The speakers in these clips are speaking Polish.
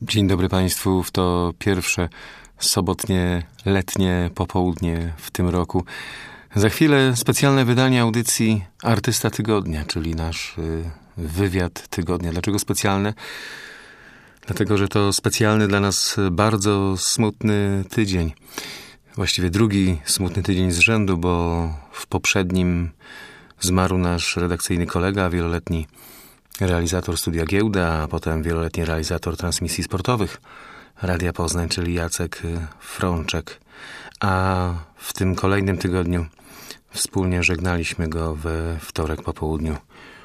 Dzień dobry Państwu. W to pierwsze sobotnie, letnie popołudnie w tym roku. Za chwilę specjalne wydanie audycji Artysta Tygodnia, czyli nasz wywiad tygodnia. Dlaczego specjalne? Dlatego, że to specjalny dla nas bardzo smutny tydzień. Właściwie drugi smutny tydzień z rzędu, bo w poprzednim zmarł nasz redakcyjny kolega, wieloletni realizator Studia Giełda, a potem wieloletni realizator transmisji sportowych Radia Poznań, czyli Jacek Frączek. A w tym kolejnym tygodniu wspólnie żegnaliśmy go we wtorek po południu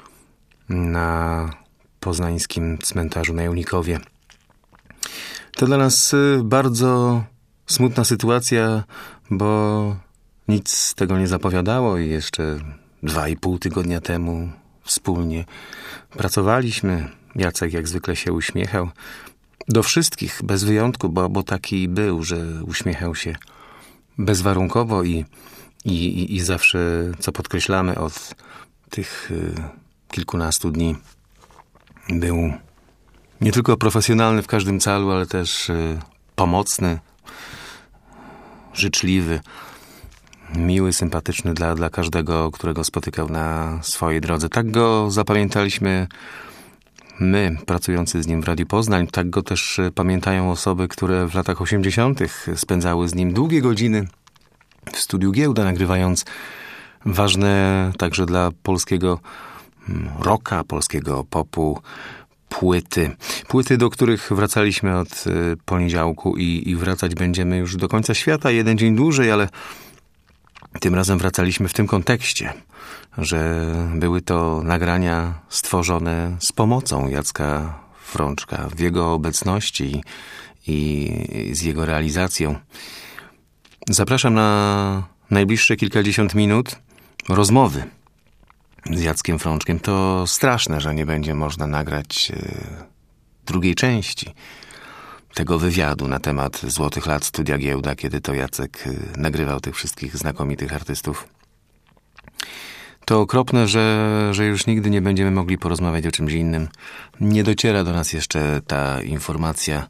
na poznańskim cmentarzu na Junikowie. To dla nas bardzo smutna sytuacja, bo nic z tego nie zapowiadało i jeszcze 2,5 tygodnia temu wspólnie pracowaliśmy. Jacek jak zwykle się uśmiechał. Do wszystkich, bez wyjątku, bo taki był, że uśmiechał się bezwarunkowo i zawsze, co podkreślamy od tych kilkunastu dni, był nie tylko profesjonalny w każdym calu, ale też pomocny, życzliwy, miły, sympatyczny dla każdego, którego spotykał na swojej drodze. Tak go zapamiętaliśmy my, pracujący z nim w Radiu Poznań. Tak go też pamiętają osoby, które w latach 80. spędzały z nim długie godziny w Studiu Giełda, nagrywając ważne także dla polskiego rocka, polskiego popu płyty. Płyty, do których wracaliśmy od poniedziałku i wracać będziemy już do końca świata. Jeden dzień dłużej, ale tym razem wracaliśmy w tym kontekście, że były to nagrania stworzone z pomocą Jacka Frączka, w jego obecności i z jego realizacją. Zapraszam na najbliższe kilkadziesiąt minut rozmowy z Jackiem Frączkiem. To straszne, że nie będzie można nagrać drugiej części tego wywiadu na temat złotych lat Studia Giełda, kiedy to Jacek nagrywał tych wszystkich znakomitych artystów. To okropne, że już nigdy nie będziemy mogli porozmawiać o czymś innym. Nie dociera do nas jeszcze ta informacja,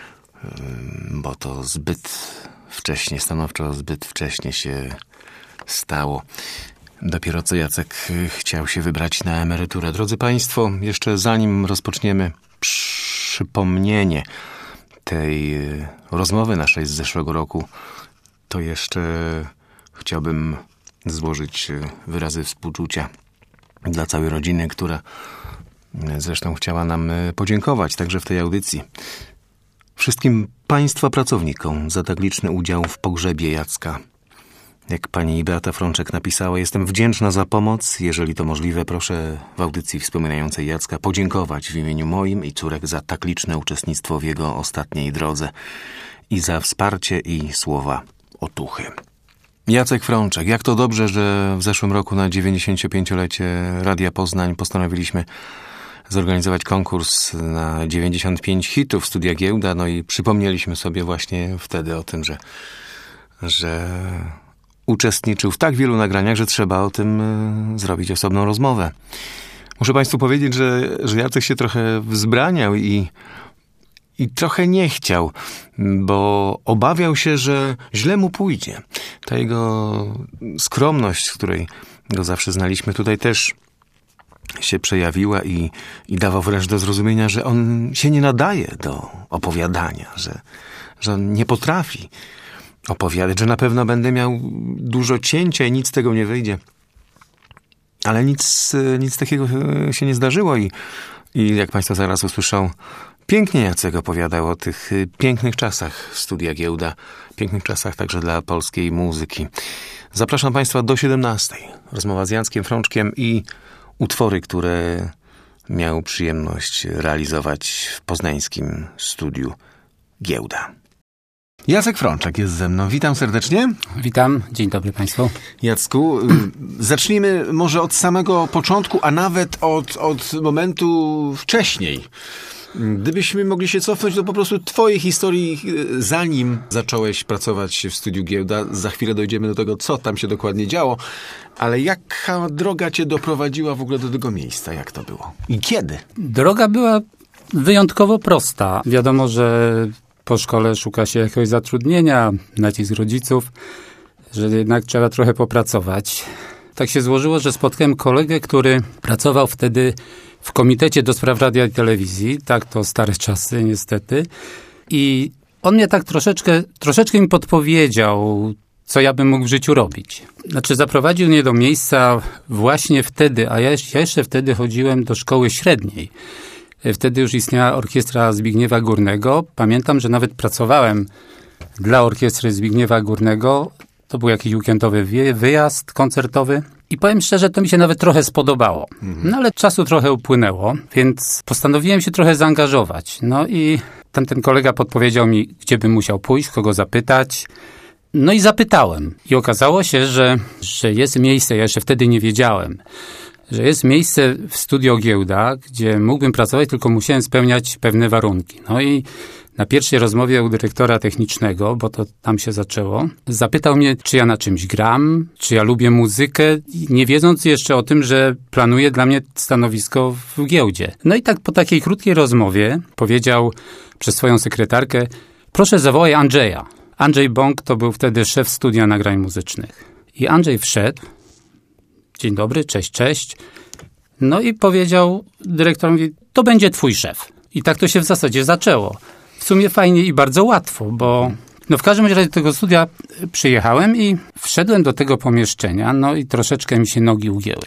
bo to zbyt wcześnie, stanowczo zbyt wcześnie się stało. Dopiero co Jacek chciał się wybrać na emeryturę. Drodzy Państwo, jeszcze zanim rozpoczniemy przypomnienie tej rozmowy naszej z zeszłego roku, to jeszcze chciałbym złożyć wyrazy współczucia dla całej rodziny, która zresztą chciała nam podziękować także w tej audycji. Wszystkim Państwa pracownikom za tak liczny udział w pogrzebie Jacka. Jak pani Beata Frączek napisała, jestem wdzięczna za pomoc. Jeżeli to możliwe, proszę w audycji wspominającej Jacka podziękować w imieniu moim i córek za tak liczne uczestnictwo w jego ostatniej drodze i za wsparcie i słowa otuchy. Jacek Frączek. Jak to dobrze, że w zeszłym roku na 95-lecie Radia Poznań postanowiliśmy zorganizować konkurs na 95 hitów Studia Giełda. No i przypomnieliśmy sobie właśnie wtedy o tym, że uczestniczył w tak wielu nagraniach, że trzeba o tym zrobić osobną rozmowę. Muszę Państwu powiedzieć, że Jacek się trochę wzbraniał i trochę nie chciał, bo obawiał się, że źle mu pójdzie. Ta jego skromność, z której go zawsze znaliśmy, tutaj też się przejawiła i dawał wręcz do zrozumienia, że on się nie nadaje do opowiadania, że on nie potrafi opowiadać, że na pewno będę miał dużo cięcia i nic z tego nie wyjdzie. Ale nic takiego się nie zdarzyło i jak Państwo zaraz usłyszą, pięknie Jacek opowiadał o tych pięknych czasach Studia Giełda, pięknych czasach także dla polskiej muzyki. Zapraszam Państwa do 17. Rozmowa z Jackiem Frączkiem i utwory, które miał przyjemność realizować w poznańskim Studiu Giełda. Jacek Frączek jest ze mną. Witam serdecznie. Witam. Dzień dobry Państwu. Jacku, zacznijmy może od samego początku, a nawet od momentu wcześniej. Gdybyśmy mogli się cofnąć do po prostu twojej historii, zanim zacząłeś pracować w Studiu Giełda. Za chwilę dojdziemy do tego, co tam się dokładnie działo. Ale jaka droga cię doprowadziła w ogóle do tego miejsca? Jak to było? I kiedy? Droga była wyjątkowo prosta. Wiadomo, że po szkole szuka się jakiegoś zatrudnienia, nacisk rodziców, że jednak trzeba trochę popracować. Tak się złożyło, że spotkałem kolegę, który pracował wtedy w Komitecie do Spraw Radia i Telewizji. Tak, to stare czasy niestety. I on mnie tak troszeczkę mi podpowiedział, co ja bym mógł w życiu robić. Znaczy zaprowadził mnie do miejsca właśnie wtedy, a ja jeszcze wtedy chodziłem do szkoły średniej. Wtedy już istniała orkiestra Zbigniewa Górnego. Pamiętam, że nawet pracowałem dla orkiestry Zbigniewa Górnego. To był jakiś weekendowy wyjazd koncertowy. I powiem szczerze, to mi się nawet trochę spodobało. No ale czasu trochę upłynęło, więc postanowiłem się trochę zaangażować. No i tamten kolega podpowiedział mi, gdzie bym musiał pójść, kogo zapytać. No i zapytałem. I okazało się, że jest miejsce, ja jeszcze wtedy nie wiedziałem, że jest miejsce w Studio Giełda, gdzie mógłbym pracować, tylko musiałem spełniać pewne warunki. No i na pierwszej rozmowie u dyrektora technicznego, bo to tam się zaczęło, zapytał mnie, czy ja na czymś gram, czy ja lubię muzykę, nie wiedząc jeszcze o tym, że planuje dla mnie stanowisko w giełdzie. No i tak po takiej krótkiej rozmowie powiedział przez swoją sekretarkę, proszę zawołaj Andrzeja. Andrzej Bąk to był wtedy szef studia nagrań muzycznych. I Andrzej wszedł, dzień dobry, cześć. No i powiedział dyrektorowi, to będzie twój szef. I tak to się w zasadzie zaczęło. W sumie fajnie i bardzo łatwo, bo w każdym razie do tego studia przyjechałem i wszedłem do tego pomieszczenia, no i troszeczkę mi się nogi ugięły.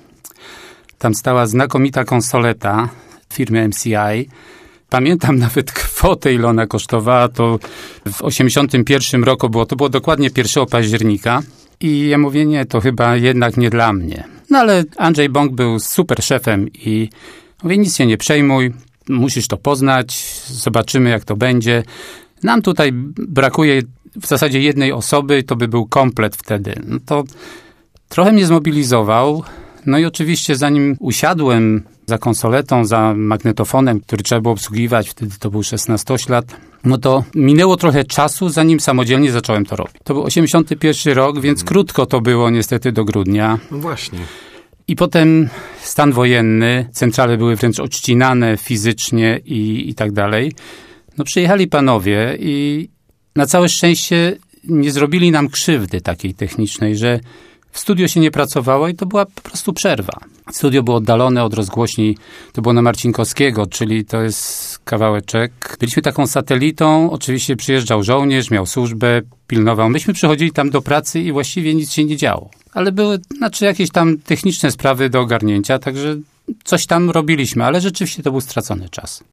Tam stała znakomita konsoleta firmy MCI. Pamiętam nawet kwotę, ile ona kosztowała, to w 1981 roku było, to było dokładnie 1 października. I ja mówię, nie, to chyba jednak nie dla mnie. No ale Andrzej Bąk był super szefem i mówię, nic się nie przejmuj, musisz to poznać, zobaczymy jak to będzie. Nam tutaj brakuje w zasadzie jednej osoby, to by był komplet wtedy. No to trochę mnie zmobilizował. No i oczywiście zanim usiadłem za konsoletą, za magnetofonem, który trzeba było obsługiwać, wtedy to był 16-lat, no to minęło trochę czasu, zanim samodzielnie zacząłem to robić. To był 81 rok, więc krótko to było niestety do grudnia. No właśnie. I potem stan wojenny, centrale były wręcz odcinane fizycznie i tak dalej. No przyjechali panowie i na całe szczęście nie zrobili nam krzywdy takiej technicznej, że w studio się nie pracowało i to była po prostu przerwa. Studio było oddalone od rozgłośni, to było na Marcinkowskiego, czyli to jest kawałeczek. Byliśmy taką satelitą, oczywiście przyjeżdżał żołnierz, miał służbę, pilnował. Myśmy przychodzili tam do pracy i właściwie nic się nie działo. Ale były jakieś tam techniczne sprawy do ogarnięcia, także coś tam robiliśmy, ale rzeczywiście to był stracony czas.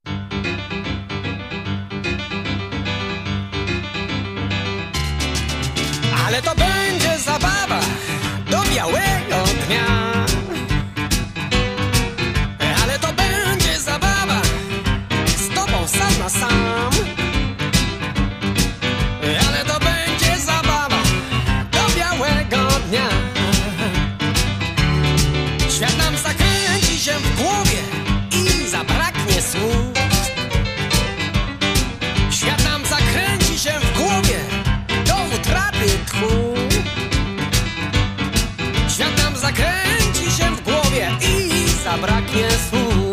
Ale to będzie zabawa do białego dnia. Ale to będzie zabawa z tobą sam na sam. Ale to będzie zabawa do białego dnia. Świat nam zakręci się w głowie i zabraknie słów. Świat nam zakręci się w głowie do utraty tchu. Świat nam zakręci się w głowie i zabraknie słów.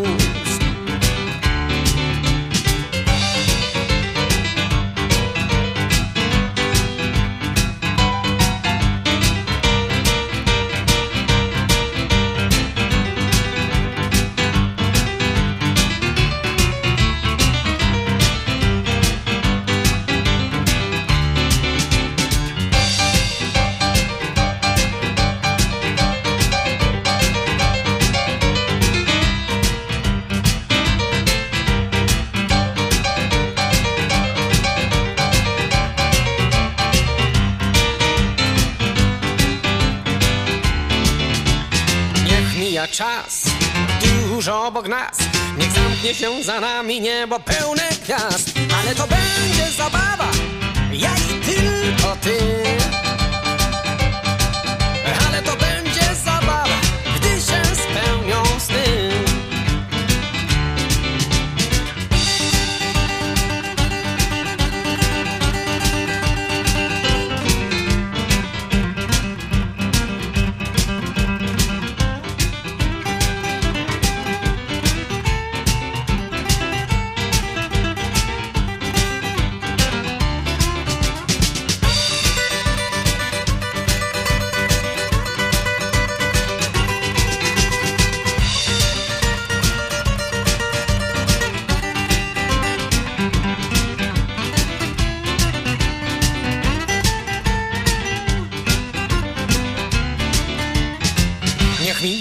Czas dużo obok nas, niech zamknie się za nami niebo pełne gwiazd. Ale to będzie zabawa, ja i tylko ty. Ale to będzie zabawa, gdy się spełnią sny.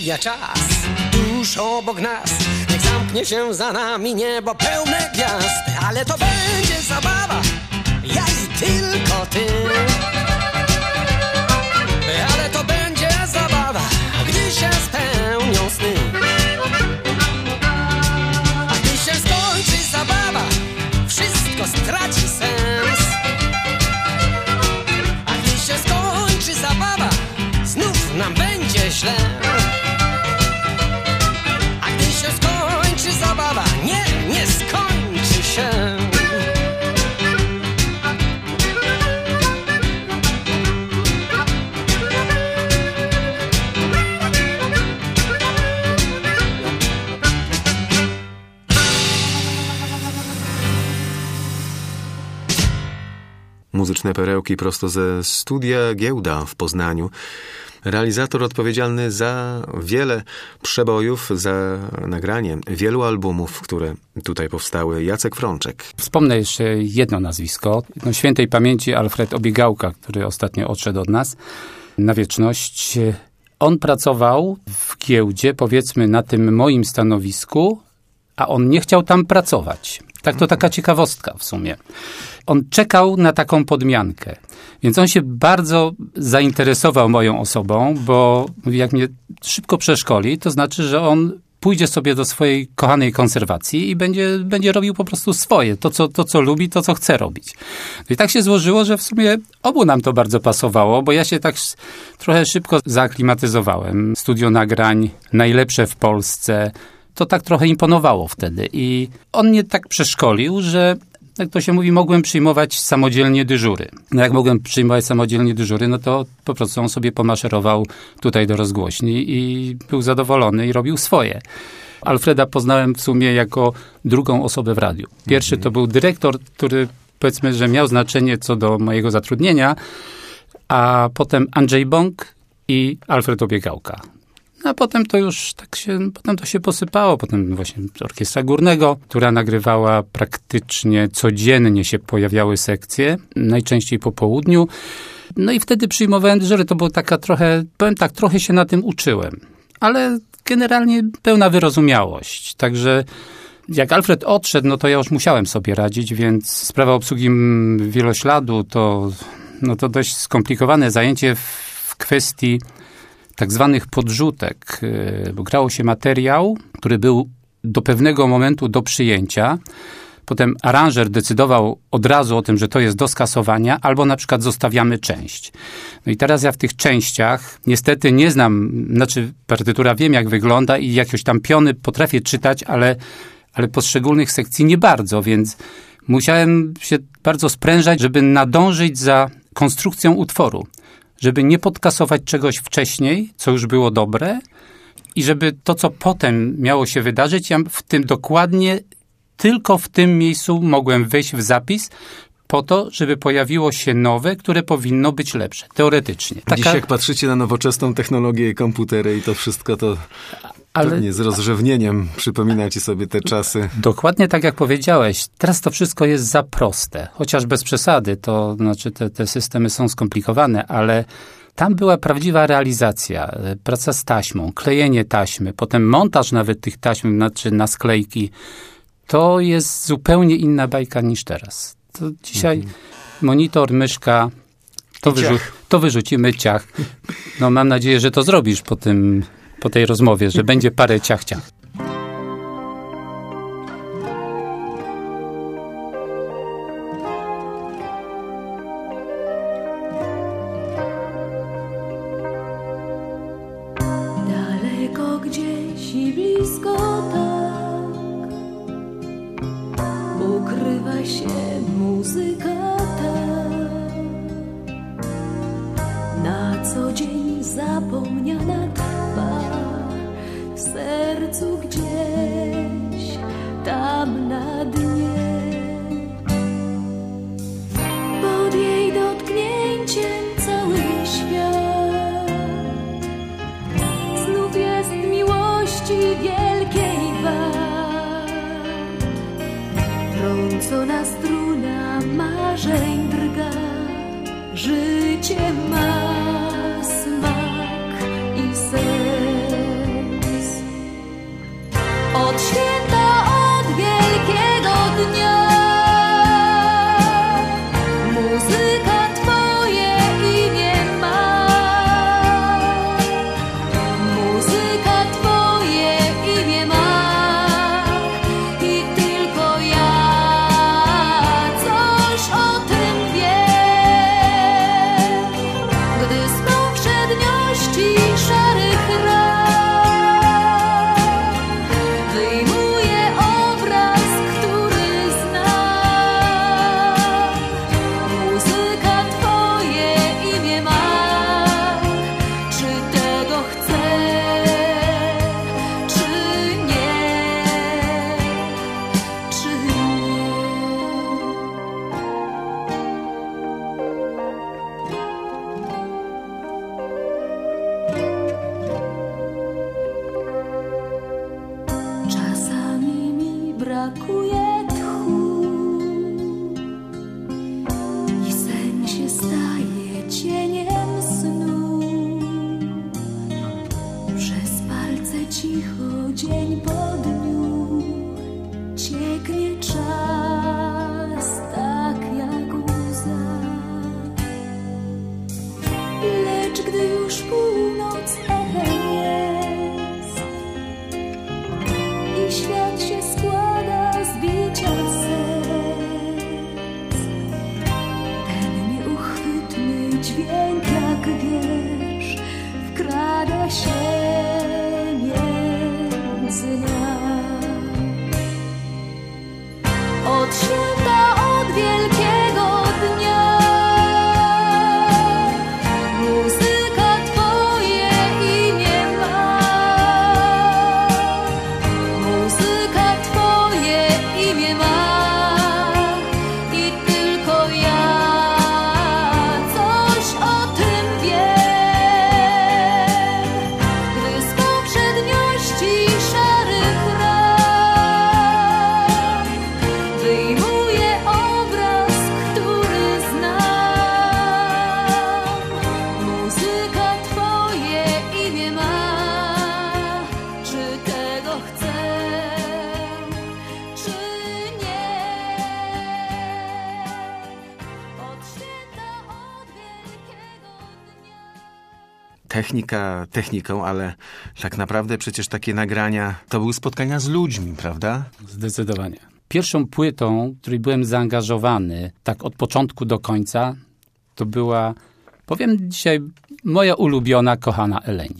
mija czas tuż obok nas. Niech zamknie się za nami niebo pełne gwiazd. Ale to będzie zabawa, ja i tylko ty. Ale to będzie zabawa, gdy się spełnią sny. A gdy się skończy zabawa, wszystko straci sens. A gdy się skończy zabawa, znów nam będzie źle. A gdy się skończy zabawa, nie skończy się. Muzyczne perełki prosto ze studia Giełda w Poznaniu. Realizator odpowiedzialny za wiele przebojów, za nagranie wielu albumów, które tutaj powstały, Jacek Frączek. Wspomnę jeszcze jedno nazwisko. Świętej pamięci Alfred Obiegałka, który ostatnio odszedł od nas na wieczność. On pracował w Giełdzie, powiedzmy na tym moim stanowisku, a on nie chciał tam pracować. Tak, to taka ciekawostka w sumie. On czekał na taką podmiankę. Więc on się bardzo zainteresował moją osobą, bo jak mnie szybko przeszkoli, to znaczy, że on pójdzie sobie do swojej kochanej konserwacji i będzie robił po prostu swoje. To, co lubi, to, co chce robić. I tak się złożyło, że w sumie obu nam to bardzo pasowało, bo ja się tak trochę szybko zaaklimatyzowałem. Studio nagrań, najlepsze w Polsce. To tak trochę imponowało wtedy. I on mnie tak przeszkolił, że jak to się mówi, mogłem przyjmować samodzielnie dyżury. No jak mogłem przyjmować samodzielnie dyżury, no to po prostu on sobie pomaszerował tutaj do rozgłośni i był zadowolony i robił swoje. Alfreda poznałem w sumie jako drugą osobę w radiu. Pierwszy to był dyrektor, który powiedzmy, że miał znaczenie co do mojego zatrudnienia, a potem Andrzej Bąk i Alfred Obiegałka. A potem to już potem to się posypało. Potem właśnie Orkiestra Górnego, która nagrywała praktycznie codziennie, się pojawiały sekcje, najczęściej po południu. No i wtedy przyjmowałem dyżury. To było taka trochę, powiem tak, trochę się na tym uczyłem. Ale generalnie pełna wyrozumiałość. Także jak Alfred odszedł, no to ja już musiałem sobie radzić, więc sprawa obsługi wielośladu to dość skomplikowane zajęcie w kwestii tak zwanych podrzutek, bo grało się materiał, który był do pewnego momentu do przyjęcia. Potem aranżer decydował od razu o tym, że to jest do skasowania, albo na przykład zostawiamy część. No i teraz ja w tych częściach niestety nie znam, partytura wiem jak wygląda i jakieś tam piony potrafię czytać, ale poszczególnych sekcji nie bardzo, więc musiałem się bardzo sprężać, żeby nadążyć za konstrukcją utworu. Żeby nie podkasować czegoś wcześniej, co już było dobre i żeby to, co potem miało się wydarzyć, ja w tym dokładnie, tylko w tym miejscu mogłem wejść w zapis po to, żeby pojawiło się nowe, które powinno być lepsze, teoretycznie. Dziś jak patrzycie na nowoczesną technologię i komputery i to wszystko, to pewnie z rozrzewnieniem przypominacie sobie te czasy. Dokładnie tak jak powiedziałeś. Teraz to wszystko jest za proste. Chociaż bez przesady, to znaczy te systemy są skomplikowane, ale tam była prawdziwa realizacja. Praca z taśmą, klejenie taśmy, potem montaż nawet tych taśm, znaczy na sklejki. To jest zupełnie inna bajka niż teraz. To dzisiaj monitor, myszka, to wyrzucimy ciach. No mam nadzieję, że to zrobisz po tej rozmowie, że będzie parę ciach. Daleko gdzieś i blisko tak ukrywa się muzyka ta, na co dzień zapomniana trwa, w sercu gdzieś tam na dnie. Pod jej dotknięciem cały świat znów jest miłości wielkiej wart. Trącona struna marzeń drga, życie ma smak i sens. od święta, od wielkiego dnia. Muzyka Twoje imię ma. Muzyka Twoje imię ma. I tylko ja coś o tym wiem. Gdy z powszedniości szarych ram wyjmuję obraz, który znam. Muzyka Twoje imię ma. Czy tego chcę, czy nie, czy nie. Czasami mi brakuje tchu i sen się staje cieniem snu. Przez palce cicho dzień po dniu cieknie czas tak jak łza. Lecz gdy już północ echem jest i świat się składa z bicia serc, ten nieuchwytny dźwięk jak wiersz wkrada się między nas. Od święta, od wielkiego dnia muzyka Twoje imię ma. Muzyka Twoje imię ma. I tylko ja coś o tym wiem. Gdy z powszedniości szarych ram wyjmuję obraz, który znam. Muzyka Twoje imię ma. Czy tego chcę, czy nie? Od święta, od wielkiego dnia. Technika techniką, ale tak naprawdę przecież takie nagrania to były spotkania z ludźmi, prawda? Zdecydowanie. Pierwszą płytą, w której byłem zaangażowany, tak od początku do końca, to była, powiem dzisiaj, moja ulubiona, kochana Eleni.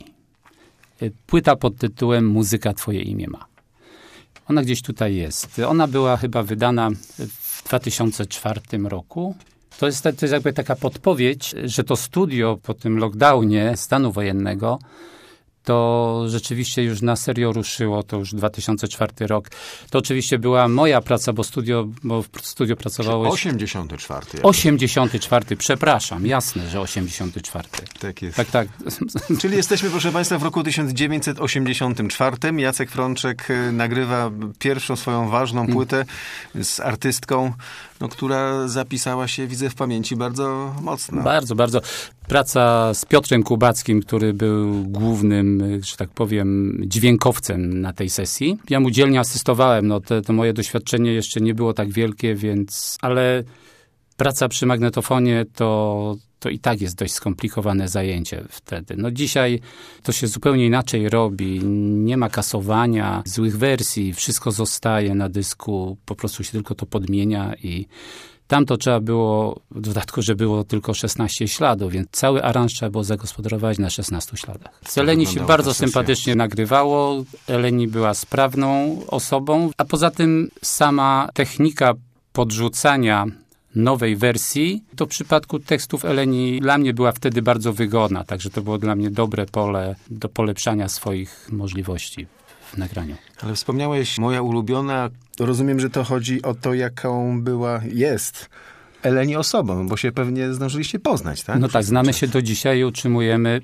Płyta pod tytułem Muzyka Twoje imię ma. Ona gdzieś tutaj jest. Ona była chyba wydana w 2004 roku. To jest jakby taka podpowiedź, że to studio po tym lockdownie stanu wojennego to rzeczywiście już na serio ruszyło, to już 2004 rok. To oczywiście była moja praca, bo w studio pracowało... 84. 84, przepraszam, jasne, że 84. Tak jest. Tak. Czyli jesteśmy, proszę Państwa, w roku 1984. Jacek Frączek nagrywa pierwszą swoją ważną płytę z artystką, która zapisała się, widzę, w pamięci bardzo mocno. Bardzo, bardzo. Praca z Piotrem Kubackim, który był głównym, że tak powiem, dźwiękowcem na tej sesji. Ja mu dzielnie asystowałem. To moje doświadczenie jeszcze nie było tak wielkie, ale praca przy magnetofonie to i tak jest dość skomplikowane zajęcie wtedy. Dzisiaj to się zupełnie inaczej robi. Nie ma kasowania, złych wersji. Wszystko zostaje na dysku. Po prostu się tylko to podmienia i tam to trzeba było, w dodatku, że było tylko 16 śladów, więc cały aranż trzeba było zagospodarować na 16 śladach. Z Eleni się bardzo sympatycznie nagrywało. Eleni była sprawną osobą, a poza tym sama technika podrzucania nowej wersji, to w przypadku tekstów Eleni dla mnie była wtedy bardzo wygodna, także to było dla mnie dobre pole do polepszania swoich możliwości w nagraniu. Ale wspomniałeś, moja ulubiona, rozumiem, że to chodzi o to, jaką jest Eleni osobą, bo się pewnie zdążyliście poznać, tak? No tak, znamy się do dzisiaj i utrzymujemy,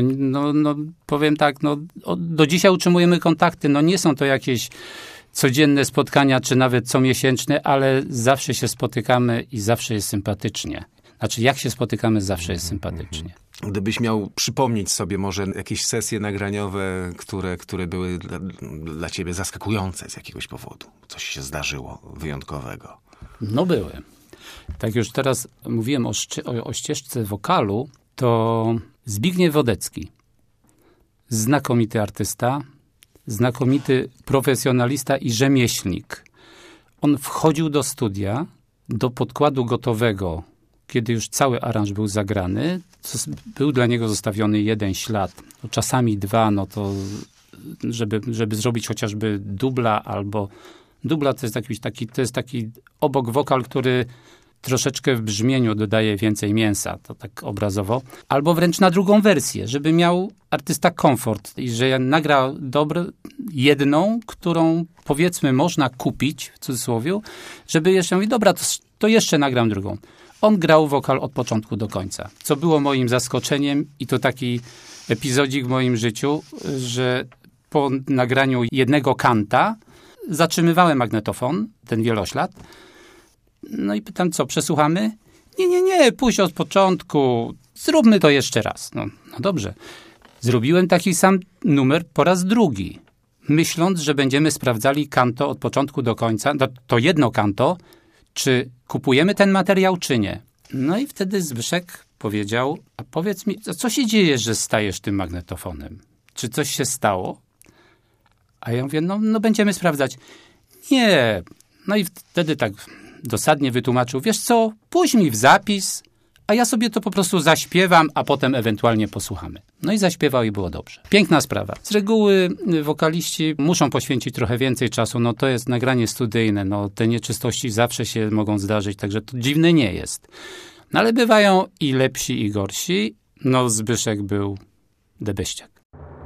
powiem tak, do dzisiaj utrzymujemy kontakty, nie są to jakieś codzienne spotkania, czy nawet comiesięczne, ale zawsze się spotykamy i zawsze jest sympatycznie. Znaczy, jak się spotykamy, zawsze jest sympatycznie. Gdybyś miał przypomnieć sobie może jakieś sesje nagraniowe, które były dla ciebie zaskakujące z jakiegoś powodu. Coś się zdarzyło wyjątkowego. No były. Tak już teraz mówiłem o ścieżce wokalu, to Zbigniew Wodecki. Znakomity artysta, znakomity profesjonalista i rzemieślnik. On wchodził do studia, do podkładu gotowego, kiedy już cały aranż był zagrany. Był dla niego zostawiony jeden ślad, no czasami dwa, no to żeby zrobić chociażby dubla albo... Dubla to jest taki obok wokal, który troszeczkę w brzmieniu dodaje więcej mięsa, to tak obrazowo. Albo wręcz na drugą wersję, żeby miał artysta komfort i że nagra jedną, którą powiedzmy można kupić, w cudzysłowie, żeby jeszcze mówić, dobra, to jeszcze nagram drugą. On grał wokal od początku do końca, co było moim zaskoczeniem i to taki epizodzik w moim życiu, że po nagraniu jednego kanta zatrzymywałem magnetofon, ten wieloślad. No i pytam, co, przesłuchamy? Nie, puść od początku. Zróbmy to jeszcze raz. No dobrze. Zrobiłem taki sam numer po raz drugi. Myśląc, że będziemy sprawdzali kanto od początku do końca, to jedno kanto, czy kupujemy ten materiał, czy nie. No i wtedy Zbyszek powiedział, a powiedz mi, co się dzieje, że stajesz tym magnetofonem? Czy coś się stało? A ja mówię, no będziemy sprawdzać. Nie. No i wtedy tak dosadnie wytłumaczył, wiesz co, puść mi w zapis, a ja sobie to po prostu zaśpiewam, a potem ewentualnie posłuchamy. No i zaśpiewał i było dobrze. Piękna sprawa. Z reguły wokaliści muszą poświęcić trochę więcej czasu, no to jest nagranie studyjne, no te nieczystości zawsze się mogą zdarzyć, także to dziwne nie jest. No ale bywają i lepsi, i gorsi. No Zbyszek był debeściak.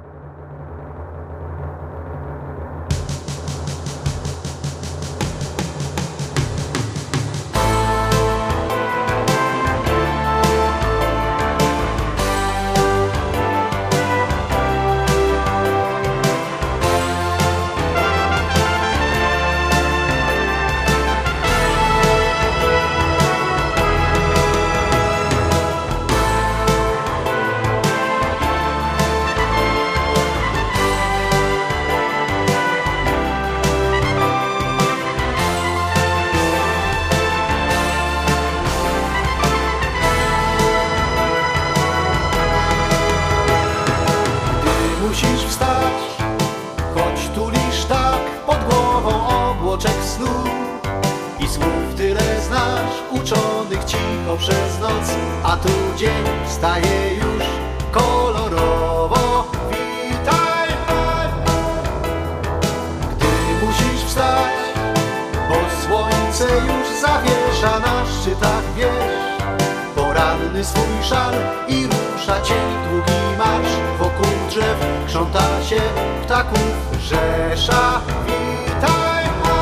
Uczonych cicho przez noc, a tu dzień staje już kolorowo. Witaj, gdy musisz wstać, bo słońce już zawiesza na szczytach wież. Poranny swój szal i rusza cień długi marsz. Wokół drzew krząta się ptaków rzesza. Witaj,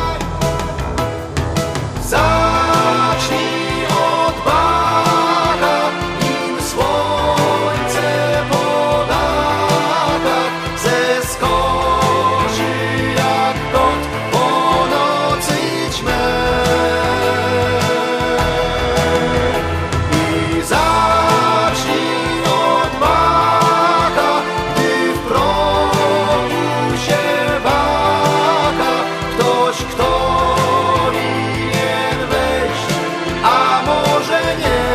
zacznij od baga, nim słońce po latach zeskoczy jak kot po nocy ćmę. I zacznij od baga, gdy w progu się waga ktoś, kto a może nie.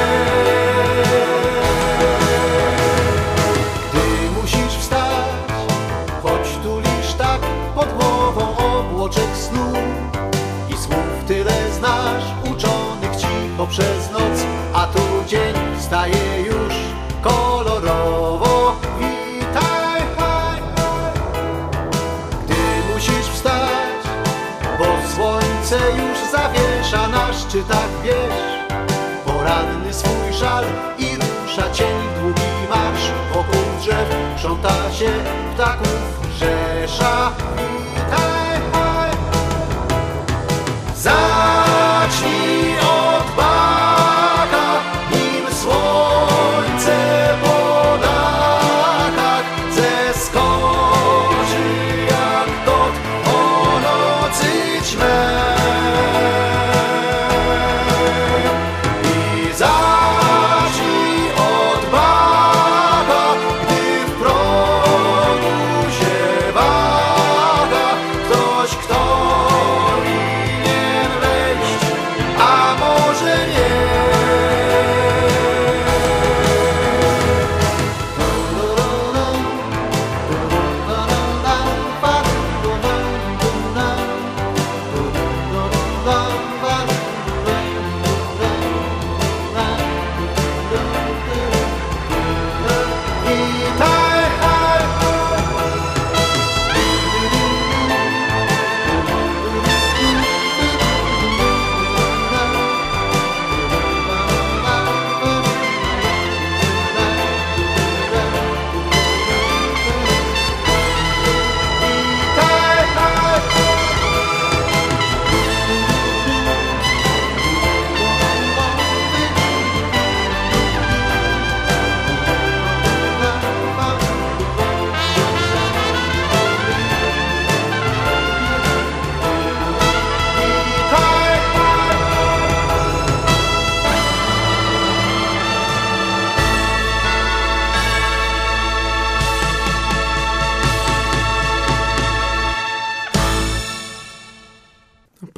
Gdy musisz wstać, choć tulisz tak pod głową obłoczek snu i słów tyle znasz, uczonych cicho przez noc, a tu dzień staje już kolorowo. Witaj, gdy musisz wstać, bo słońce już zawiesza na szczytach wież. Poranny swój żal i rusza cień długi marsz. Wokół drzew krząta się ptaków rzesza. Witaj, zacznij od baga, nim słońce po dachach zeskoczy jak kot o nocy ćmę. I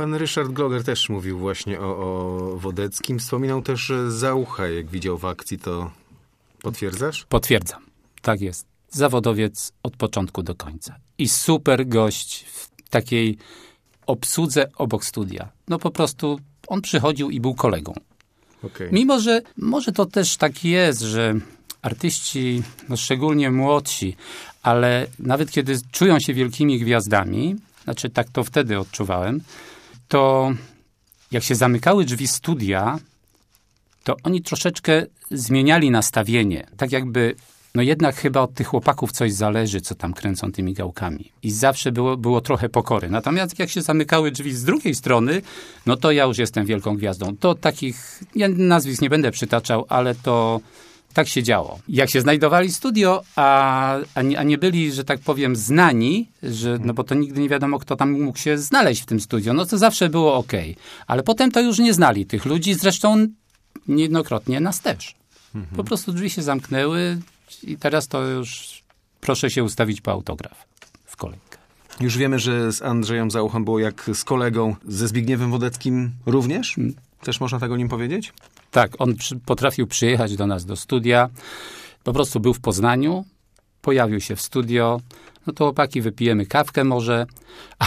Pan Ryszard Gloger też mówił właśnie o Wodeckim. Wspominał też Zaucha, jak widział w akcji, to potwierdzasz? Potwierdzam. Tak jest. Zawodowiec od początku do końca. I super gość w takiej obsłudze obok studia. No po prostu on przychodził i był kolegą. Okay. Mimo, że może to też tak jest, że artyści, no szczególnie młodsi, ale nawet kiedy czują się wielkimi gwiazdami, znaczy tak to wtedy odczuwałem, to jak się zamykały drzwi studia, to oni troszeczkę zmieniali nastawienie. Tak jakby, no jednak chyba od tych chłopaków coś zależy, co tam kręcą tymi gałkami. I zawsze było trochę pokory. Natomiast jak się zamykały drzwi z drugiej strony, no to ja już jestem wielką gwiazdą. To takich, ja nazwisk nie będę przytaczał, ale to tak się działo. Jak się znajdowali studio, a nie byli, że tak powiem, znani, że, no bo to nigdy nie wiadomo, kto tam mógł się znaleźć w tym studio, no to zawsze było okej. Ale potem to już nie znali tych ludzi, zresztą niejednokrotnie nas też. Po prostu drzwi się zamknęły i teraz to już proszę się ustawić po autograf w kolejkę. Już wiemy, że z Andrzejem Zauchą było jak z kolegą, ze Zbigniewem Wodeckim również? Też można tak o nim powiedzieć? Tak, on potrafił przyjechać do nas do studia. Po prostu był w Poznaniu, pojawił się w studio. No to chłopaki, wypijemy kawkę może, a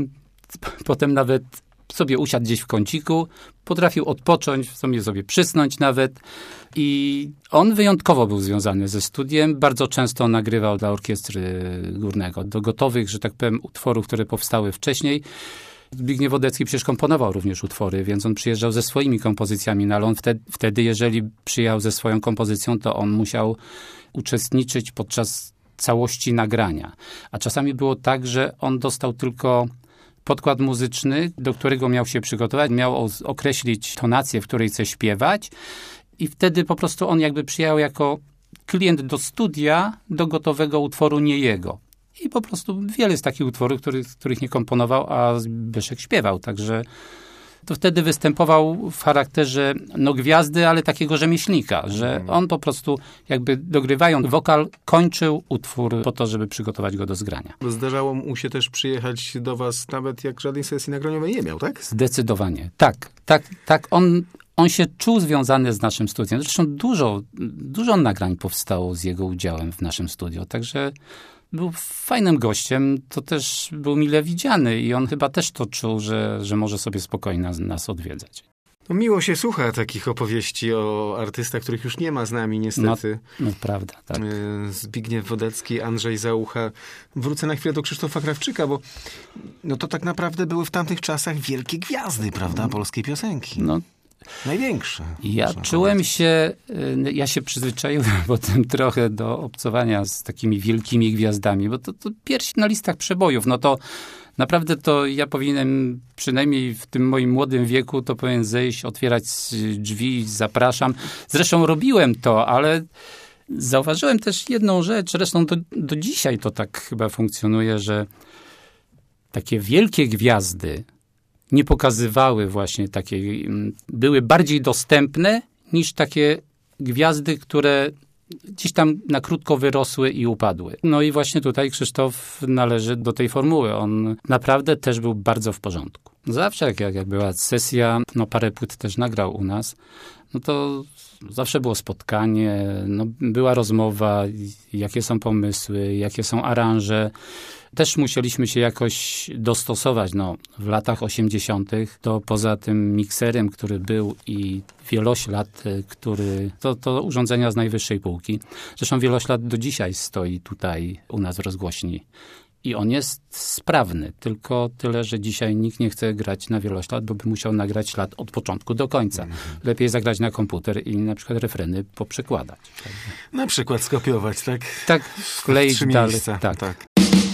potem nawet sobie usiadł gdzieś w kąciku, potrafił odpocząć, sobie przysnąć nawet. I on wyjątkowo był związany ze studiem. Bardzo często nagrywał dla orkiestry Górnego, do gotowych, że tak powiem, utworów, które powstały wcześniej. Zbigniew Wodecki przecież komponował również utwory, więc on przyjeżdżał ze swoimi kompozycjami, no ale on wtedy, jeżeli przyjechał ze swoją kompozycją, to on musiał uczestniczyć podczas całości nagrania. A czasami było tak, że on dostał tylko podkład muzyczny, do którego miał się przygotować, miał określić tonację, w której chce śpiewać i wtedy po prostu on jakby przyjechał jako klient do studia, do gotowego utworu, nie jego. I po prostu wiele z takich utworów, których nie komponował, a Zbyszek śpiewał. Także to wtedy występował w charakterze gwiazdy, ale takiego rzemieślnika, że on po prostu jakby dogrywając wokal kończył utwór po to, żeby przygotować go do zgrania. Zdarzało mu się też przyjechać do was nawet jak żadnej sesji nagraniowej nie miał, tak? Zdecydowanie. Tak. On się czuł związany z naszym studiem. Zresztą dużo nagrań powstało z jego udziałem w naszym studiu. Także był fajnym gościem, to też był mile widziany i on chyba też to czuł, że może sobie spokojnie nas odwiedzać. No miło się słucha takich opowieści o artystach, których już nie ma z nami niestety. No prawda, tak. Zbigniew Wodecki, Andrzej Zaucha. Wrócę na chwilę do Krzysztofa Krawczyka, bo no to tak naprawdę były w tamtych czasach wielkie gwiazdy, prawda, polskiej piosenki. No. Największe. Ja się przyzwyczaiłem potem trochę do obcowania z takimi wielkimi gwiazdami, bo to piersi na listach przebojów. No to naprawdę to ja powinienem, przynajmniej w tym moim młodym wieku, to powinien zejść, otwierać drzwi, zapraszam. Zresztą robiłem to, ale zauważyłem też jedną rzecz, zresztą do dzisiaj to tak chyba funkcjonuje, że takie wielkie gwiazdy nie pokazywały właśnie takiej, były bardziej dostępne niż takie gwiazdy, które gdzieś tam na krótko wyrosły i upadły. No i właśnie tutaj Krzysztof należy do tej formuły. On naprawdę też był bardzo w porządku. Zawsze jak była sesja, no parę płyt też nagrał u nas, no to zawsze było spotkanie, no była rozmowa, jakie są pomysły, jakie są aranże. Też musieliśmy się jakoś dostosować. No, w latach 80. to poza tym mikserem, który był i wieloślad, to urządzenia z najwyższej półki. Zresztą wieloślad do dzisiaj stoi tutaj u nas w rozgłośni. I on jest sprawny, tylko tyle, że dzisiaj nikt nie chce grać na wieloślad, bo by musiał nagrać ślad od początku do końca. Lepiej zagrać na komputer i na przykład refreny poprzekładać. Na przykład skopiować, tak? Tak, wkleić dalej. Tak.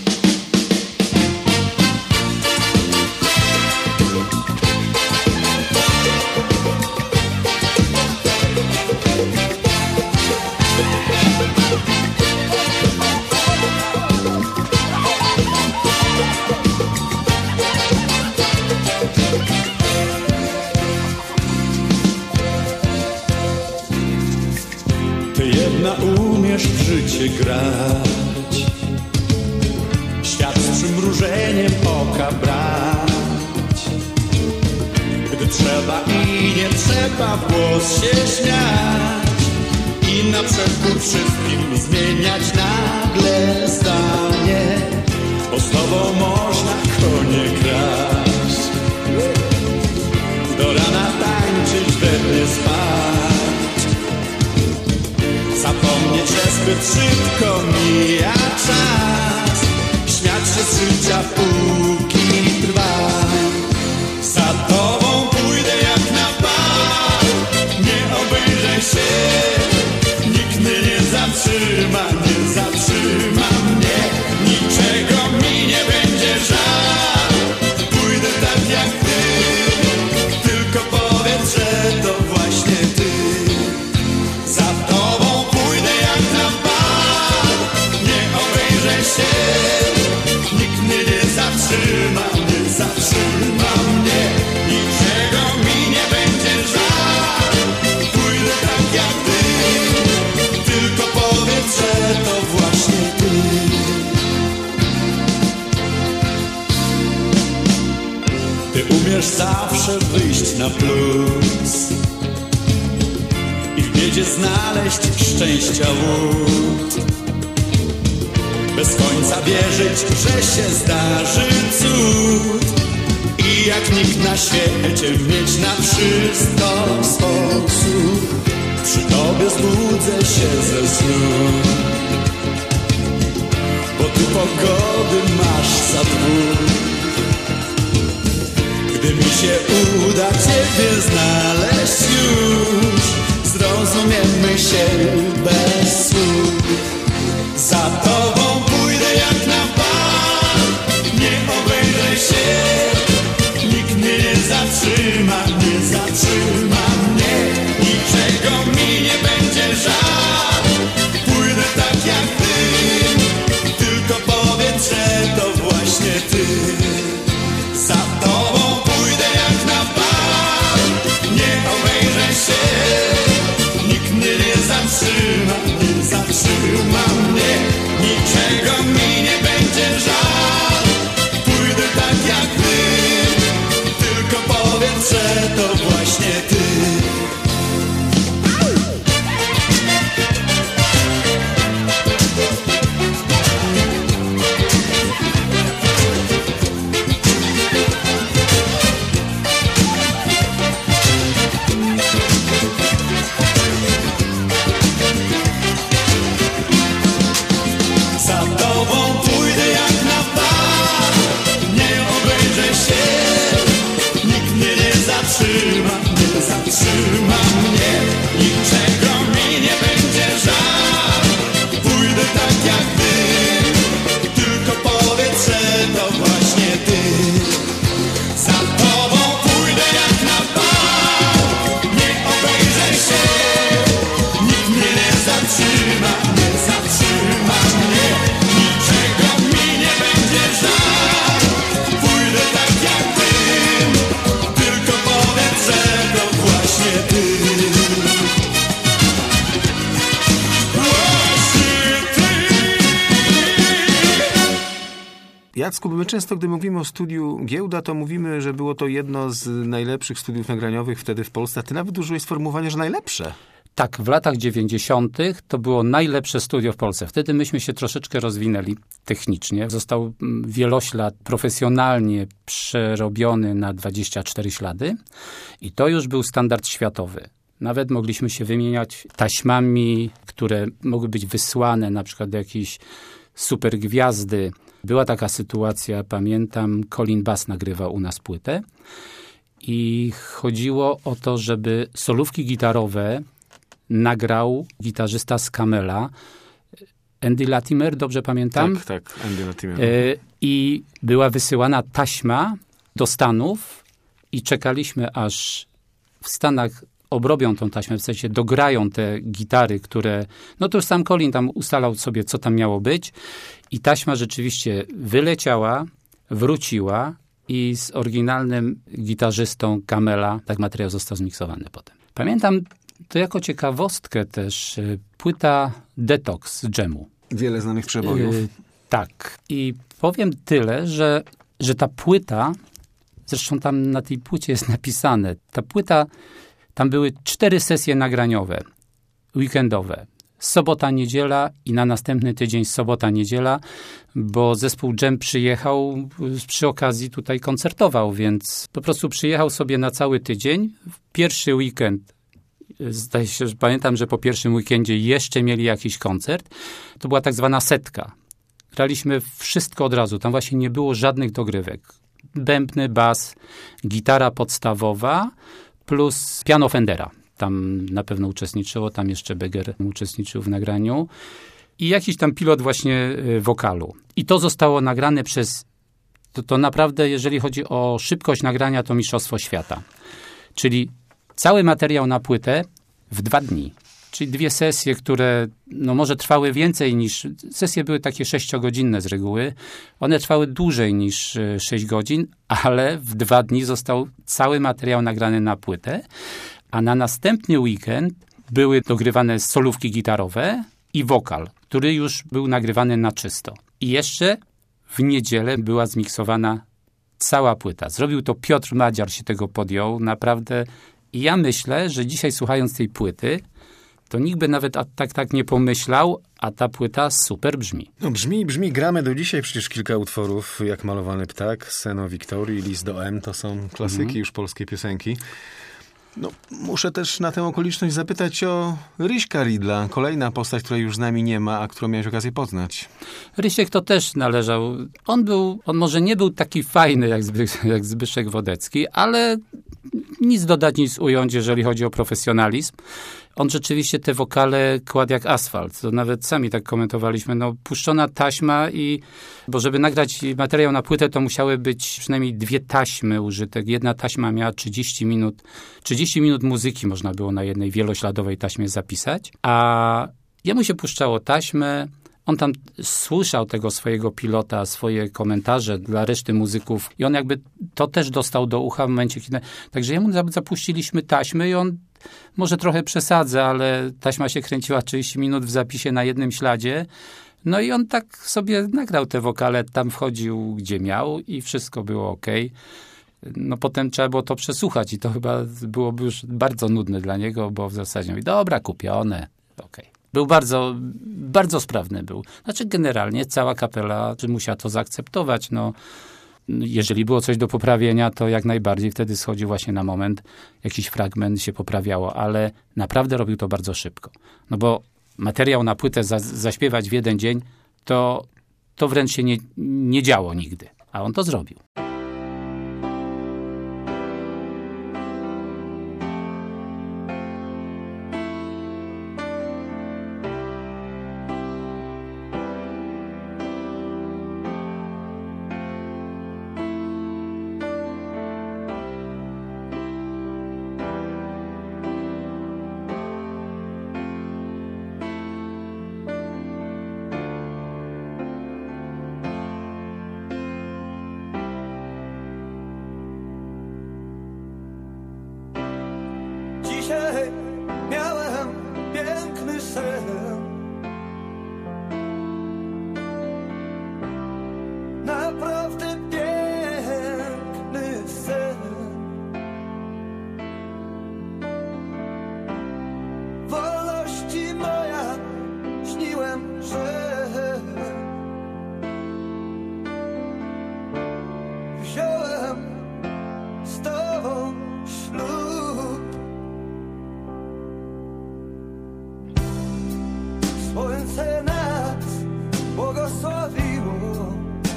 Umiesz w życie grać, świat z przymrużeniem oka brać. trzeba w głos się śmiać i na przekór wszystkim zmieniać nagle zdanie, bo z tobą można konie kraść, do rana tańczyć, we dnie spać, zapomnieć, że zbyt szybko mija czas, śmiać się z życia póki trwa. Za tobą pójdę jak na bal, nie obejrzę się, nikt mnie nie zatrzyma, nie zatrzyma mnie, niczego mi nie będzie żal. Pójdę tak jak ty, tylko powiedz, że to właśnie ty. Za tobą pójdę jak na bal, nie obejrzę się, nikt mnie nie zatrzyma, nie zatrzyma mnie, niczego mi nie będzie żal. Pójdę tak jak ty, tylko powiedz, że to właśnie ty. Ty umiesz zawsze wyjść na plus i w biedzie znaleźć szczęścia łód. Bez końca wierzyć, że się zdarzy cud i jak nikt na świecie mieć na wszystko sposób. Przy tobie zbudzę się ze snu, bo ty pogody masz za dwóch. Gdy mi się uda ciebie znaleźć już, zrozumiemy się bez słów. Za tobą pójdę jak na bal, nie obejrzę się, nikt mnie nie zatrzyma, nie zatrzyma mnie, niczego mi nie będzie żal. Pójdę tak jak ty, tylko powiedz, że to właśnie ty. Za tobą pójdę jak na bal, nie obejrzę się, nikt mnie nie zatrzyma, nie zatrzyma mnie, niczego mi nie będzie żal. Pójdę tak jak ty, tylko powiedz, że to właśnie ty. Za tobą pójdę jak na bal, nie obejrzę się, nikt mnie nie zatrzyma, nie zatrzyma mnie, niczego mi nie będzie żal. Pójdę tak jak ty, tylko powiedz, że to właśnie ty. Za tobą pójdę jak na bal, nie obejrzę się, nikt mnie nie zatrzyma, nie zatrzyma mnie, niczego mi nie będzie żal. Pójdę tak jak ty, tylko powiedz, że to właśnie ty. Właśnie ty. Jacku, my często, gdy mówimy o studiu Giełda, to mówimy, że było to jedno z najlepszych studiów nagraniowych wtedy w Polsce. A ty nawet użyłeś sformułowania, że najlepsze. Tak, w latach 90. to było najlepsze studio w Polsce. Wtedy myśmy się troszeczkę rozwinęli technicznie. Został wieloślad profesjonalnie przerobiony na 24 ślady i to już był standard światowy. Nawet mogliśmy się wymieniać taśmami, które mogły być wysłane na przykład do jakiejś supergwiazdy. Była taka sytuacja, pamiętam, Colin Bass nagrywał u nas płytę i chodziło o to, żeby solówki gitarowe nagrał gitarzysta z Camela, Andy Latimer, dobrze pamiętam? Tak, Andy Latimer. I była wysyłana taśma do Stanów i czekaliśmy, aż w Stanach obrobią tą taśmę, w sensie dograją te gitary, które... No to już sam Colin tam ustalał sobie, co tam miało być i taśma rzeczywiście wyleciała, wróciła i z oryginalnym gitarzystą Camela tak materiał został zmiksowany potem. Pamiętam to jako ciekawostkę też płyta Detox z Dżemu. Wiele znanych przebojów. Tak. I powiem tyle, że ta płyta, zresztą tam na tej płycie jest napisane, ta płyta Tam były 4 sesje nagraniowe, weekendowe. Sobota, niedziela i na następny tydzień sobota, niedziela, bo zespół Dżem przyjechał, przy okazji tutaj koncertował, więc po prostu przyjechał sobie na cały tydzień. W pierwszy weekend, zdaje się, że pamiętam, że po pierwszym weekendzie jeszcze mieli jakiś koncert. To była tak zwana setka. Graliśmy wszystko od razu, tam właśnie nie było żadnych dogrywek. Bębny, bas, gitara podstawowa plus piano Fendera. Tam na pewno uczestniczyło, tam jeszcze Beger uczestniczył w nagraniu. I jakiś tam pilot właśnie wokalu. I to zostało nagrane przez... To naprawdę, jeżeli chodzi o szybkość nagrania, to mistrzostwo świata. Czyli cały materiał na płytę w 2 dni. Czyli 2 sesje, które no może trwały więcej niż... Sesje były takie 6-godzinne z reguły. One trwały dłużej niż 6 godzin, ale w 2 dni został cały materiał nagrany na płytę. A na następny weekend były dogrywane solówki gitarowe i wokal, który już był nagrywany na czysto. I jeszcze w niedzielę była zmiksowana cała płyta. Zrobił to Piotr Madziar, się tego podjął. Naprawdę. I ja myślę, że dzisiaj słuchając tej płyty, to nikt by nawet tak nie pomyślał, a ta płyta super brzmi. No brzmi. Gramy do dzisiaj przecież kilka utworów, jak Malowany ptak, Seno Wiktorii, List do M, to są klasyki już polskiej piosenki. No, muszę też na tę okoliczność zapytać o Ryśka Ridla, kolejna postać, której już z nami nie ma, a którą miałeś okazję poznać. Rysiek to też należał. On może nie był taki fajny jak Zbyszek Wodecki, ale nic dodać, nic ująć, jeżeli chodzi o profesjonalizm. On rzeczywiście te wokale kładł jak asfalt. To nawet sami tak komentowaliśmy. No, puszczona taśma bo żeby nagrać materiał na płytę, to musiały być przynajmniej 2 taśmy użyte. Jedna taśma miała 30 minut. 30 minut muzyki można było na jednej wielośladowej taśmie zapisać. A jemu się puszczało taśmę. On tam słyszał tego swojego pilota, swoje komentarze dla reszty muzyków i on jakby to też dostał do ucha w momencie, kiedy... Także jemu zapuściliśmy taśmy i on może trochę przesadza, ale taśma się kręciła 30 minut w zapisie na jednym śladzie. No i on tak sobie nagrał te wokale, tam wchodził gdzie miał i wszystko było okej. No potem trzeba było to przesłuchać i to chyba byłoby już bardzo nudne dla niego, bo w zasadzie mówi, dobra, kupione, okej. Był bardzo, bardzo sprawny był. Znaczy generalnie cała kapela musiała to zaakceptować. No, jeżeli było coś do poprawienia, to jak najbardziej wtedy schodził właśnie na moment, jakiś fragment się poprawiało, ale naprawdę robił to bardzo szybko. No bo materiał na płytę zaśpiewać w jeden dzień, to wręcz się nie działo nigdy, a on to zrobił. Dzisiaj miałem piękny sen. Naprawdę piękny sen. Wolności moja śniłem, że wziąłem z tobą ślub. Słońce nas błogosławiło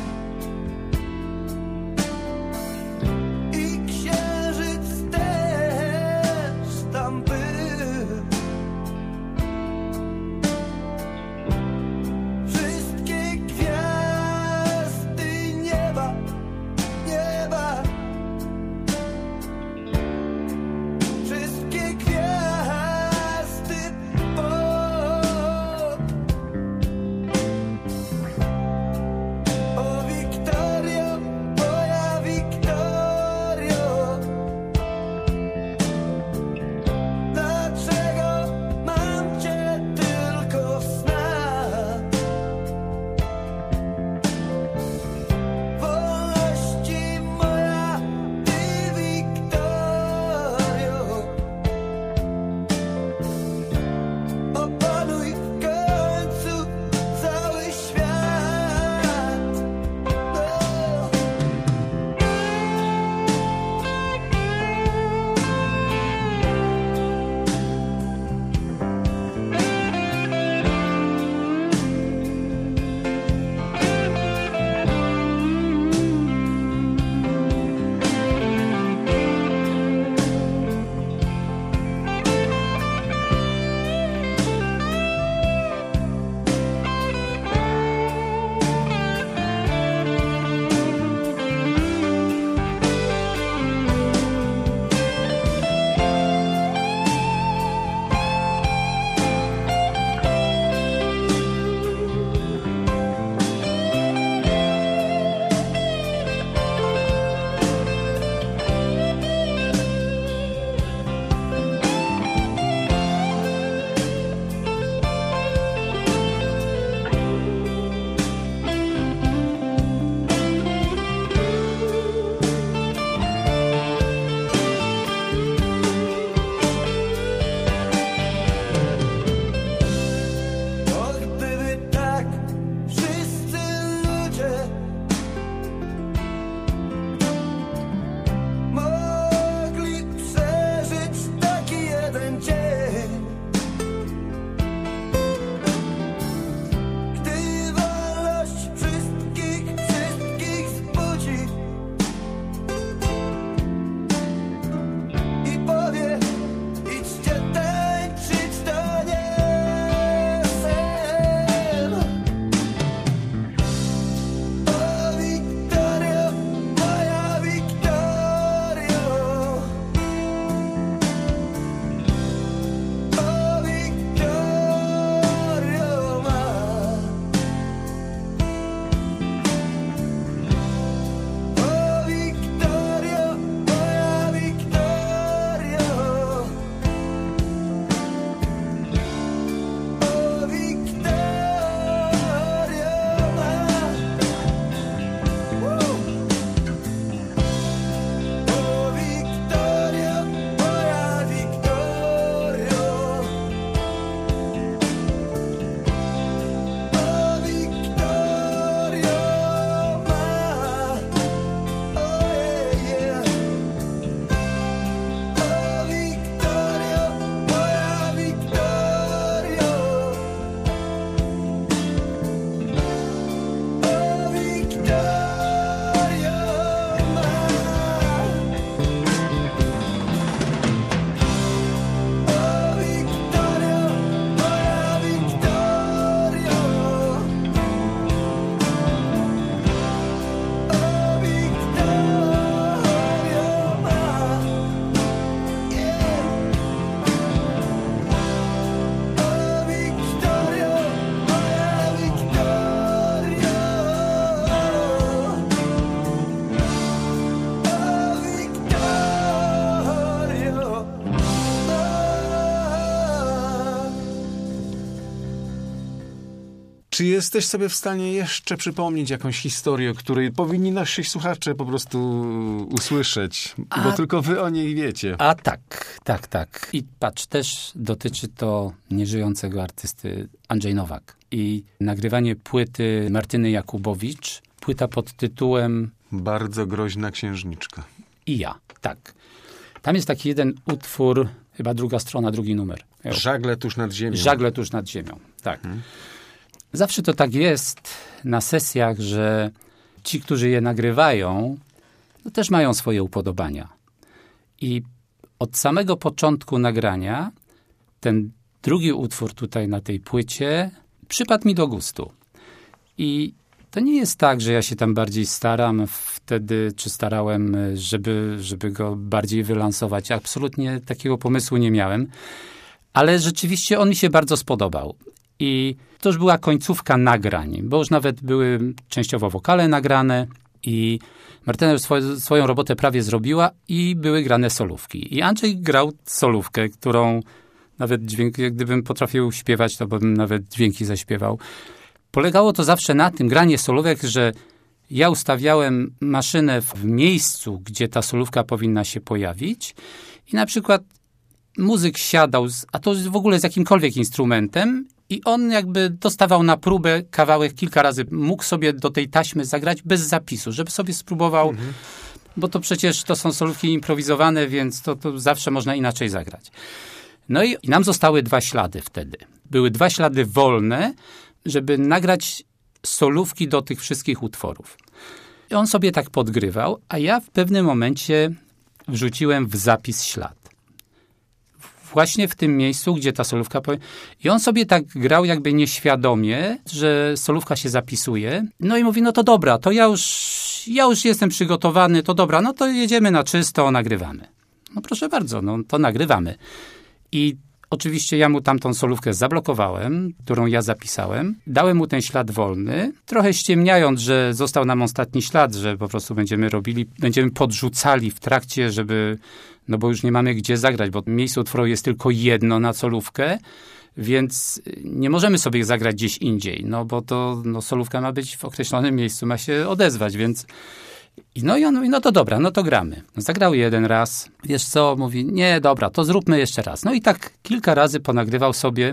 i księżyc też tam był. Wszystkie gwiazdy nieba, wszystkie gwiazdy Czy jesteś sobie w stanie jeszcze przypomnieć jakąś historię, o której powinni nasi słuchacze po prostu usłyszeć, bo tylko wy o niej wiecie? A tak. I patrz, też dotyczy to nieżyjącego artysty Andrzej Nowak. I nagrywanie płyty Martyny Jakubowicz, płyta pod tytułem Bardzo groźna księżniczka. I ja, tak. Tam jest taki jeden utwór, chyba druga strona, drugi numer. Żagle tuż nad ziemią. Żagle tuż nad ziemią, tak. Zawsze to tak jest na sesjach, że ci, którzy je nagrywają, no też mają swoje upodobania. I od samego początku nagrania ten drugi utwór tutaj na tej płycie przypadł mi do gustu. I to nie jest tak, że ja się tam bardziej staram wtedy, czy starałem, żeby go bardziej wylansować. Absolutnie takiego pomysłu nie miałem. Ale rzeczywiście on mi się bardzo spodobał. I to już była końcówka nagrań, bo już nawet były częściowo wokale nagrane i Martyna już swoją robotę prawie zrobiła i były grane solówki. I Andrzej grał solówkę, którą nawet jak gdybym potrafił śpiewać, to bym nawet dźwięki zaśpiewał. Polegało to zawsze na tym, granie solówek, że ja ustawiałem maszynę w miejscu, gdzie ta solówka powinna się pojawić i na przykład muzyk siadał, a to w ogóle z jakimkolwiek instrumentem i on jakby dostawał na próbę kawałek kilka razy. Mógł sobie do tej taśmy zagrać bez zapisu, żeby sobie spróbował, bo to przecież to są solówki improwizowane, więc to zawsze można inaczej zagrać. No i nam zostały 2 ślady wtedy. Były 2 ślady wolne, żeby nagrać solówki do tych wszystkich utworów. I on sobie tak podgrywał, a ja w pewnym momencie wrzuciłem w zapis ślad. Właśnie w tym miejscu, gdzie ta solówka... I on sobie tak grał jakby nieświadomie, że solówka się zapisuje. No i mówi, no to dobra, to ja już jestem przygotowany, to dobra, no to jedziemy na czysto, nagrywamy. No proszę bardzo, no to nagrywamy. I oczywiście ja mu tamtą solówkę zablokowałem, którą ja zapisałem. Dałem mu ten ślad wolny, trochę ściemniając, że został nam ostatni ślad, że po prostu będziemy podrzucali w trakcie, żeby... No bo już nie mamy gdzie zagrać, bo miejsce utworu jest tylko jedno na solówkę, więc nie możemy sobie zagrać gdzieś indziej, no bo to solówka ma być w określonym miejscu, ma się odezwać, więc... No i on mówi, no to dobra, no to gramy. Zagrał jeden raz, wiesz co, mówi, nie, dobra, to zróbmy jeszcze raz. No i tak kilka razy ponagrywał sobie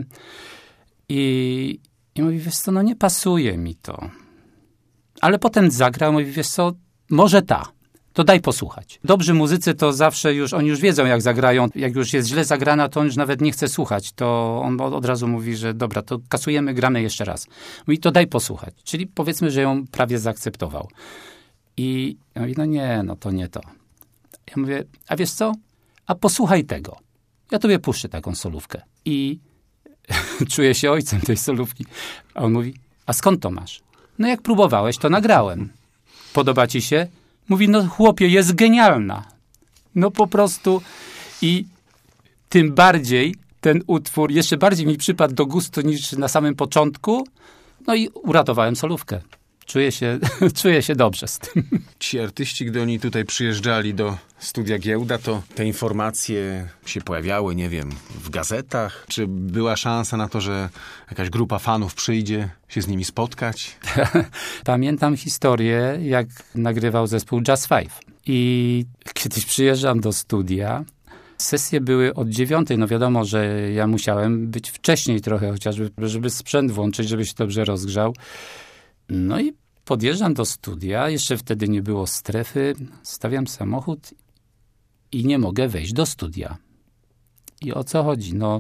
i mówi, wiesz co, no nie pasuje mi to. Ale potem zagrał, mówi, wiesz co, może to daj posłuchać. Dobrzy muzycy to zawsze oni już wiedzą, jak zagrają. Jak już jest źle zagrana, to on już nawet nie chce słuchać. To on od razu mówi, że dobra, to kasujemy, gramy jeszcze raz. Mówi, to daj posłuchać. Czyli powiedzmy, że ją prawie zaakceptował. I mówi, no nie, no to nie to. Ja mówię, a wiesz co? A posłuchaj tego. Ja tobie puszczę taką solówkę. I czuję się ojcem tej solówki. A on mówi, a skąd to masz? No jak próbowałeś, to nagrałem. Podoba ci się? Mówi, no chłopie, jest genialna. No po prostu. I tym bardziej ten utwór jeszcze bardziej mi przypadł do gustu niż na samym początku. No i uratowałem solówkę. Czuję się dobrze z tym. Ci artyści, gdy oni tutaj przyjeżdżali do Studia Giełda, to te informacje się pojawiały, nie wiem, w gazetach? Czy była szansa na to, że jakaś grupa fanów przyjdzie się z nimi spotkać? Pamiętam historię, jak nagrywał zespół Jazz 5. I kiedyś przyjeżdżam do studia. Sesje były od 9. No wiadomo, że ja musiałem być wcześniej trochę, chociażby, żeby sprzęt włączyć, żeby się dobrze rozgrzał. No i podjeżdżam do studia, jeszcze wtedy nie było strefy, stawiam samochód i nie mogę wejść do studia. I o co chodzi? No,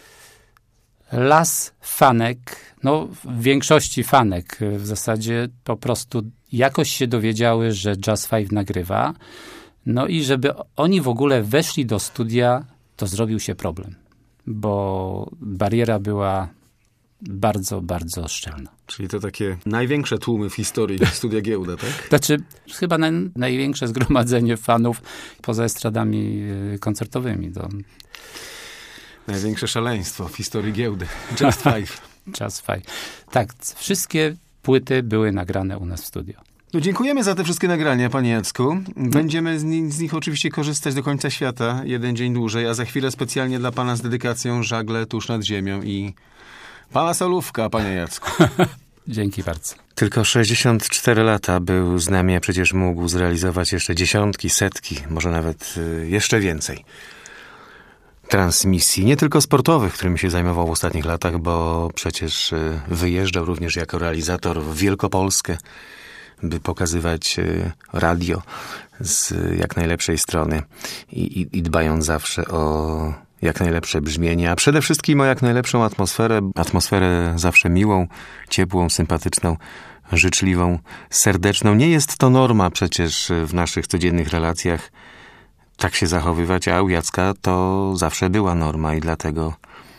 las fanek, no w większości fanek w zasadzie po prostu jakoś się dowiedziały, że Jazz 5 nagrywa. No i żeby oni w ogóle weszli do studia, to zrobił się problem, bo bariera była bardzo, bardzo szczelna. Czyli to takie największe tłumy w historii Studia Giełda, tak? Znaczy, chyba największe zgromadzenie fanów poza estradami koncertowymi. Największe szaleństwo w historii Giełdy. Jazz 5. Jazz 5. Tak, wszystkie płyty były nagrane u nas w studio. No dziękujemy za te wszystkie nagrania, panie Jacku. Będziemy z nich oczywiście korzystać do końca świata, jeden dzień dłużej, a za chwilę specjalnie dla pana z dedykacją Żagle tuż nad ziemią i pana solówka, panie Jacku. Dzięki bardzo. Tylko 64 lata był z nami, a przecież mógł zrealizować jeszcze dziesiątki, setki, może nawet jeszcze więcej transmisji, nie tylko sportowych, którymi się zajmował w ostatnich latach, bo przecież wyjeżdżał również jako realizator w Wielkopolskę, by pokazywać radio z jak najlepszej strony i dbając zawsze o jak najlepsze brzmienie, a przede wszystkim o jak najlepszą atmosferę zawsze miłą, ciepłą, sympatyczną, życzliwą, serdeczną. Nie jest to norma przecież w naszych codziennych relacjach tak się zachowywać, a u Jacka to zawsze była norma i dlatego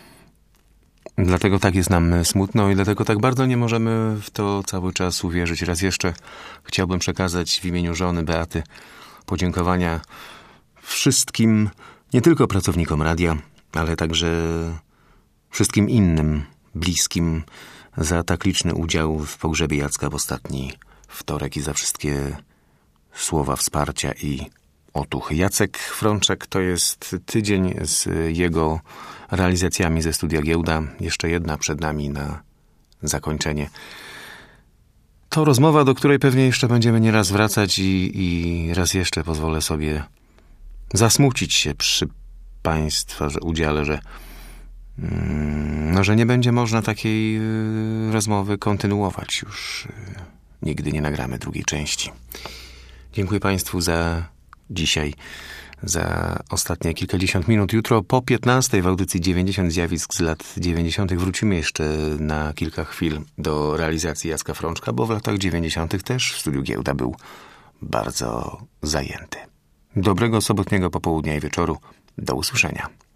tak jest nam smutno i dlatego tak bardzo nie możemy w to cały czas uwierzyć. Raz jeszcze chciałbym przekazać w imieniu żony Beaty podziękowania wszystkim, nie tylko pracownikom radia, ale także wszystkim innym bliskim za tak liczny udział w pogrzebie Jacka w ostatni wtorek i za wszystkie słowa wsparcia i otuchy. Jacek Frączek to jest tydzień z jego realizacjami ze Studia Giełda. Jeszcze jedna przed nami na zakończenie. To rozmowa, do której pewnie jeszcze będziemy nieraz wracać i raz jeszcze pozwolę sobie zasmucić się przy Państwa udziale, że nie będzie można takiej rozmowy kontynuować. Już nigdy nie nagramy drugiej części. Dziękuję Państwu za dzisiaj, za ostatnie kilkadziesiąt minut. Jutro po 15 w audycji 90 zjawisk z lat 90. wrócimy jeszcze na kilka chwil do realizacji Jacka Frączka, bo w latach 90. też w Studiu Giełda był bardzo zajęty. Dobrego sobotniego popołudnia i wieczoru. Do usłyszenia.